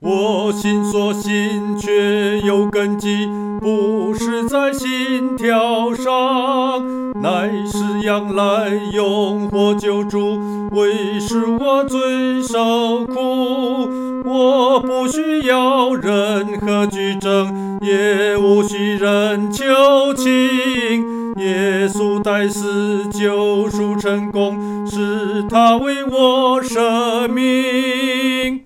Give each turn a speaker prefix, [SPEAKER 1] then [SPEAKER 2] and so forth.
[SPEAKER 1] 我心所信却有根基，不是在心条上，乃是仰赖用火救主，为使我罪受苦。我不需要任何举证，也无需人求情。耶稣代死救赎成功，是他为我舍命。